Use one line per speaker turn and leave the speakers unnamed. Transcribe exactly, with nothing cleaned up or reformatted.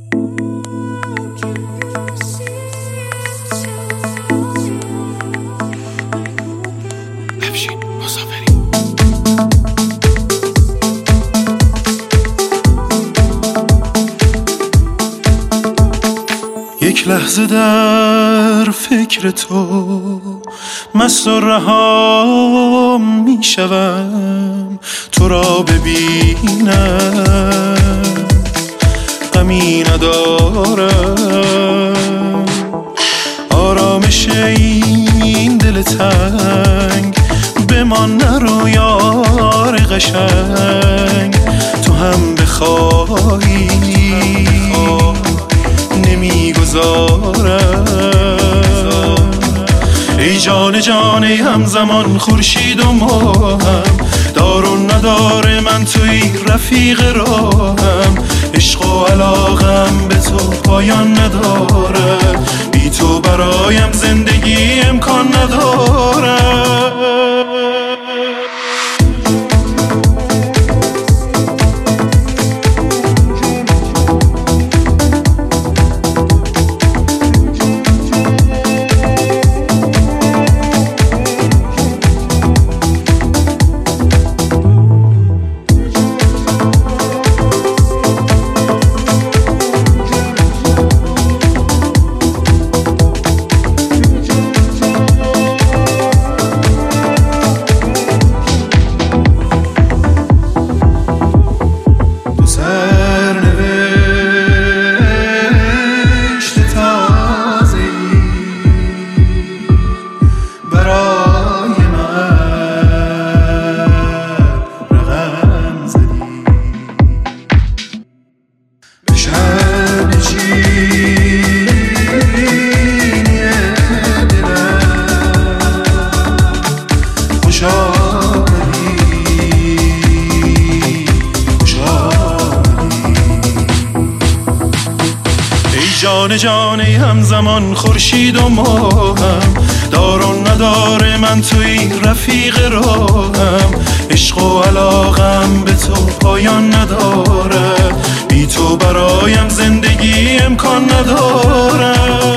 یک لحظه در فکر تو مست و رها می شوم، تو را ببینم غمی ندارم. آرامش این دل تنگ بمان، نرو یار قشنگ. تو هم بخواهی نمیگذارم. ای جان جان ای همزمان خورشید و ماهم، دار و نداره من توی رفیق راهم. عشق و علاقم به تو پایان نداره، بی تو برایم زندگی امکان نداره. جان جان ای همزمان خورشید و ماهم، دار و نداره من توی رفیق راهم. عشق و علاقم به تو پایان نداره، بی تو برایم زندگی امکان نداره.